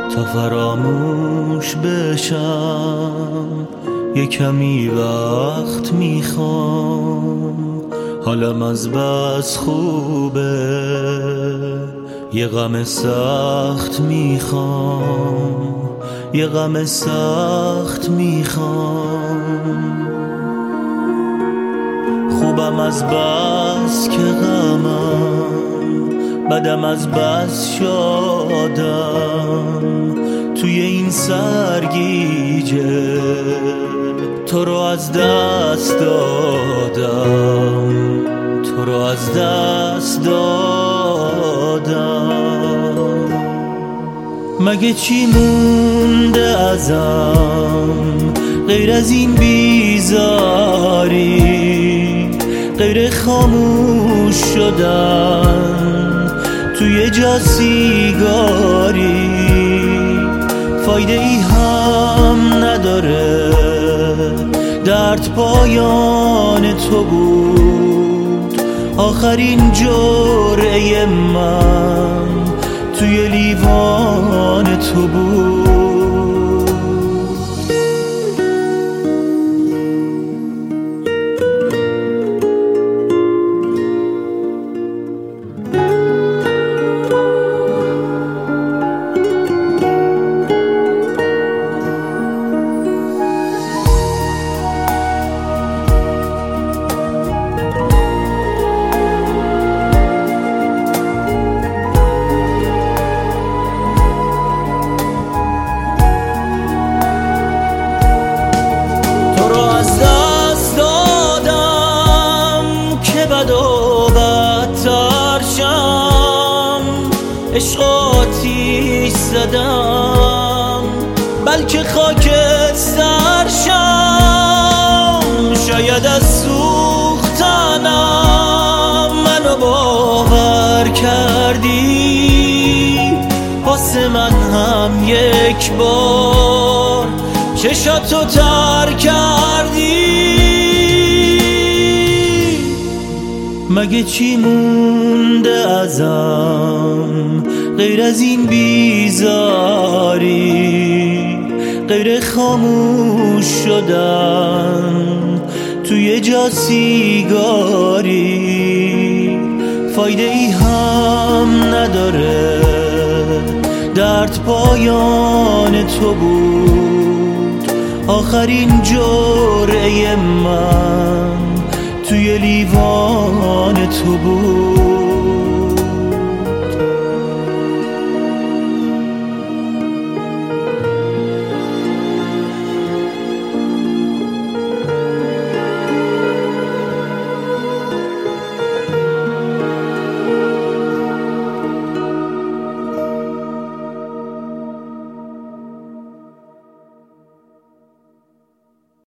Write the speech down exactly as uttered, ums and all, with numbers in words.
تا فراموش بشم یه کمی وقت میخوام، حالم از بس خوبه یه غم سخت میخوام، یه غم سخت میخوام. خوبم از بس که غمم، بدم از بس شادم، توی این سرگیجه تو رو از دست دادم، تو رو از دست دادم. مگه چی مونده ازم غیر از این بیزاری، غیر خاموش شدن توی جا سیگاری؟ فایده ای هم نداره، درد پایان تو بود، آخرین جرعه من توی لیوان تو بود. عشق آتیش زدم بلکه خاک سرشم، شاید از سوختنم منو باور کردی، واسه من هم یک بار چشاتو تر کردی. مگه چی مونده ازم غیر از این بیزاری، غیر خاموش شدن توی جا سیگاری؟ فایده ای هم نداره، درد پایان تو بود، آخرین جرعه من توی لیوان